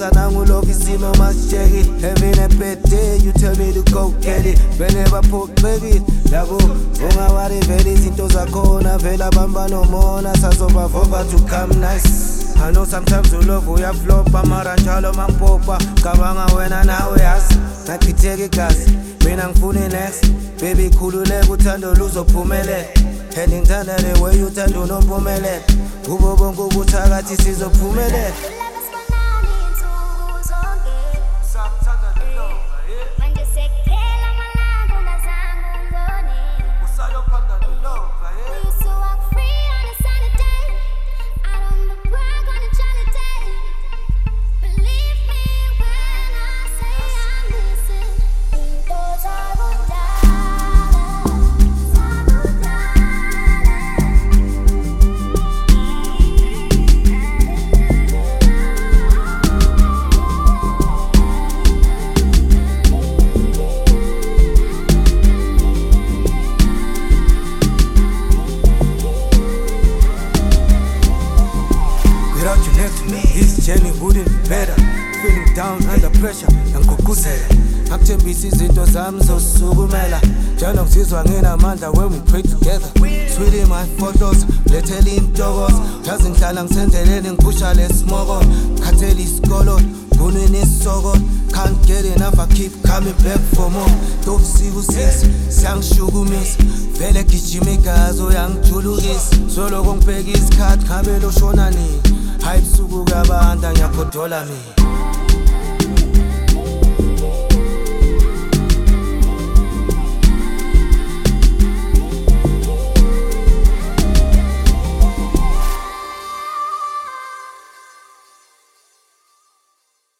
Cause I know love is in my check it. Having a bad day, you tell me to go get it. Whenever put back it, Labo, ungawari vele izinto zakhona vela bamba nomona sazobavova to come nice. I know sometimes you love uyaflopa mara njalo mangpopa kabanga wena nawe yazi nakhitheke igazi mina ngifuna next baby khululeka uthando luzophumelela and ngithanda the way uthanda unompumelelo kubo bonke ubuthakathi sizophumelela. Without you next to me, this journey wouldn't be better. Feeling down under pressure, ngikukhuzela akuthembisa izinto zami zosukumela njalo ngizizwa nginamandla when we pray together. Sweet in my photos, lethela intokozo yazi ngihlala ngisendeleni ngiphusha lesimoko khathela isikolo ngunini isoko can't get enough, I keep coming back for more. Tobusuku sisi siyangishukumisa vele gijima igazi uyangijulukisa soloko ngibheka isikhathi ngabe loshona nini hayi busuku kabanda ngiyakhodola mina.